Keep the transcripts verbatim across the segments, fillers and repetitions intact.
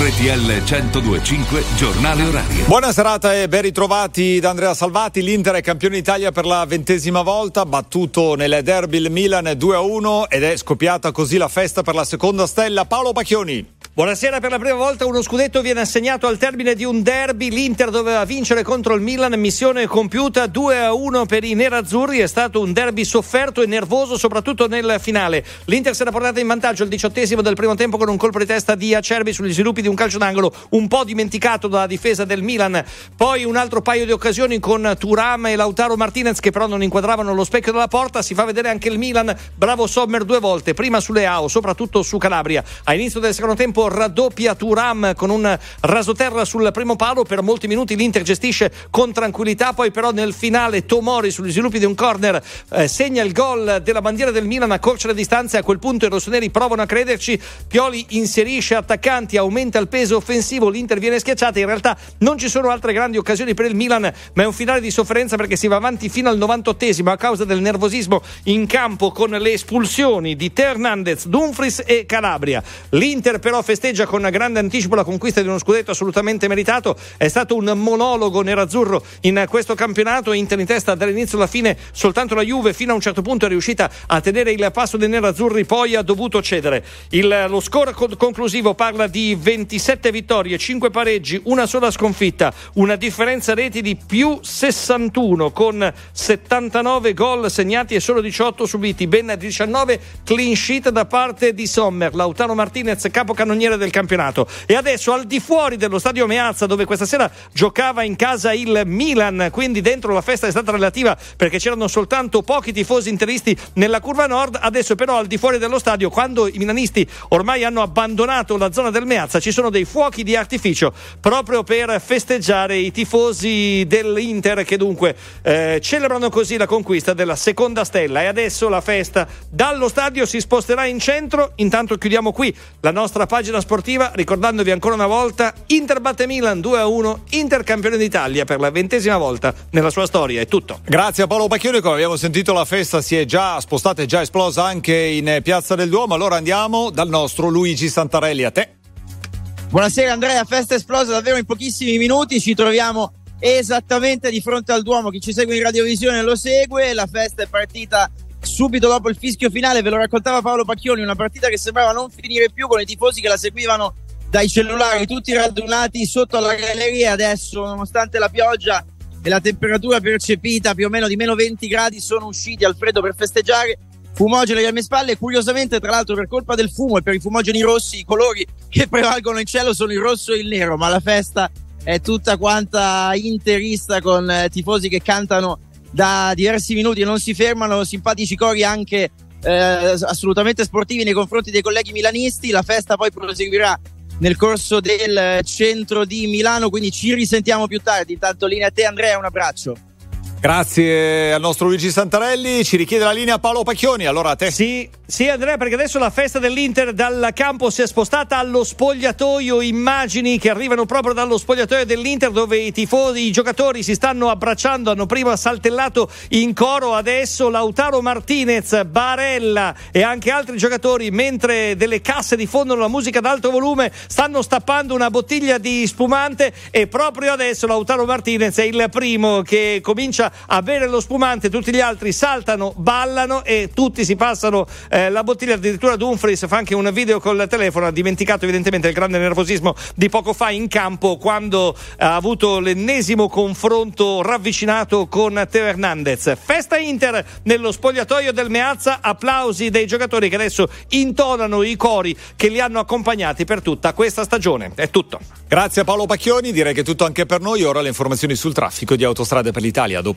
R T L centodue e cinque giornale orario. Buona serata e ben ritrovati da Andrea Salvati. L'Inter è campione d'Italia per la ventesima volta, battuto nel derby il Milan due a uno ed è scoppiata così la festa per la seconda stella. Paolo Pacchioni. Buonasera, per la prima volta uno scudetto viene assegnato al termine di un derby. L'Inter doveva vincere contro il Milan, missione compiuta, due a uno per i nerazzurri. È stato un derby sofferto e nervoso, soprattutto nel finale. L'Inter si era portata in vantaggio al diciottesimo del primo tempo con un colpo di testa di Acerbi sugli sviluppi di un calcio d'angolo un po' dimenticato dalla difesa del Milan. Poi un altro paio di occasioni con Thuram e Lautaro Martinez che però non inquadravano lo specchio della porta. Si fa vedere anche il Milan, bravo Sommer due volte, prima su Leao, soprattutto su Calabria. A inizio del secondo tempo raddoppia Thuram con un rasoterra sul primo palo. Per molti minuti l'Inter gestisce con tranquillità, poi però nel finale Tomori sugli sviluppi di un corner eh, segna il gol della bandiera del Milan, accorcia le distanze. A quel punto i rossoneri provano a crederci, Pioli inserisce attaccanti, aumenta il peso offensivo, l'Inter viene schiacciata. In realtà non ci sono altre grandi occasioni per il Milan, ma è un finale di sofferenza perché si va avanti fino al novantottesimo a causa del nervosismo in campo con le espulsioni di Teo Hernandez, Dumfries e Calabria. L'Inter però festeggia con grande anticipo la conquista di uno scudetto assolutamente meritato. È stato un monologo nerazzurro in questo campionato, Inter in testa dall'inizio alla fine. Soltanto la Juve fino a un certo punto è riuscita a tenere il passo dei nerazzurri, poi ha dovuto cedere. Il, lo score co- conclusivo parla di ventisette vittorie, cinque pareggi, una sola sconfitta, una differenza reti di più sessantuno con settantanove gol segnati e solo diciotto subiti, ben diciannove clean sheet da parte di Sommer, Lautaro Martinez capocannoniere del campionato. E adesso al di fuori dello stadio Meazza, dove questa sera giocava in casa il Milan, quindi dentro la festa è stata relativa perché c'erano soltanto pochi tifosi interisti nella curva nord. Adesso però al di fuori dello stadio, quando i milanisti ormai hanno abbandonato la zona del Meazza, ci sono dei fuochi di artificio proprio per festeggiare i tifosi dell'Inter che dunque eh, celebrano così la conquista della seconda stella. E adesso la festa dallo stadio si sposterà in centro. Intanto chiudiamo qui la nostra pagina sportiva ricordandovi ancora una volta: Inter batte Milan due a uno, Inter campione d'Italia per la ventesima volta nella sua storia. È tutto. Grazie a Paolo Pacchioni. Come abbiamo sentito, la festa si è già spostata, è già esplosa anche in Piazza del Duomo. Allora andiamo dal nostro Luigi Santarelli. A te. Buonasera Andrea, festa esplosa davvero in pochissimi minuti. Ci troviamo esattamente di fronte al Duomo. Chi ci segue in radiovisione lo segue. La festa è partita subito dopo il fischio finale, ve lo raccontava Paolo Pacchioni, una partita che sembrava non finire più, con i tifosi che la seguivano dai cellulari, tutti radunati sotto alla galleria. Adesso, nonostante la pioggia e la temperatura percepita più o meno di meno venti gradi, sono usciti al freddo per festeggiare. Fumogeni alle mie spalle, e curiosamente tra l'altro per colpa del fumo e per i fumogeni rossi, i colori che prevalgono in cielo sono il rosso e il nero, ma la festa è tutta quanta interista, con eh, tifosi che cantano da diversi minuti e non si fermano, simpatici cori anche eh, assolutamente sportivi nei confronti dei colleghi milanisti. La festa poi proseguirà nel corso del centro di Milano, quindi ci risentiamo più tardi. Intanto linea a te Andrea, un abbraccio. Grazie al nostro Luigi Santarelli. Ci richiede la linea Paolo Pacchioni. Allora a te. Sì, sì Andrea, perché adesso la festa dell'Inter dal campo si è spostata allo spogliatoio. Immagini che arrivano proprio dallo spogliatoio dell'Inter, dove i tifosi, i giocatori si stanno abbracciando. Hanno prima saltellato in coro, adesso Lautaro Martinez, Barella e anche altri giocatori, mentre delle casse diffondono la musica ad alto volume, stanno stappando una bottiglia di spumante. E proprio adesso Lautaro Martinez è il primo che comincia a bere lo spumante, tutti gli altri saltano, ballano e tutti si passano eh, la bottiglia. Addirittura Dumfries fa anche un video col telefono, ha dimenticato evidentemente il grande nervosismo di poco fa in campo, quando ha avuto l'ennesimo confronto ravvicinato con Teo Hernandez. Festa Inter nello spogliatoio del Meazza, applausi dei giocatori che adesso intonano i cori che li hanno accompagnati per tutta questa stagione. È tutto. Grazie a Paolo Pacchioni, direi che è tutto anche per noi. Ora le informazioni sul traffico di Autostrade per l'Italia, dopo.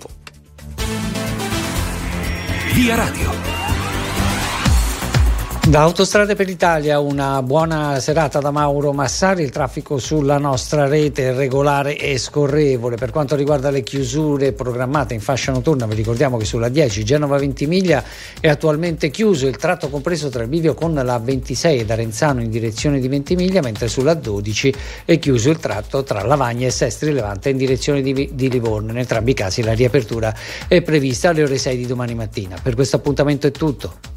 Via Radio. Da Autostrade per l'Italia una buona serata da Mauro Massari. Il traffico sulla nostra rete è regolare e scorrevole. Per quanto riguarda le chiusure programmate in fascia notturna, vi ricordiamo che sulla dieci Genova-Ventimiglia è attualmente chiuso il tratto compreso tra il bivio con la ventisei da Renzano in direzione di Ventimiglia, mentre sulla dodici è chiuso il tratto tra Lavagna e Sestri Levante in direzione di, di Livorno. In entrambi i casi la riapertura è prevista alle ore sei di domani mattina. Per questo appuntamento è tutto.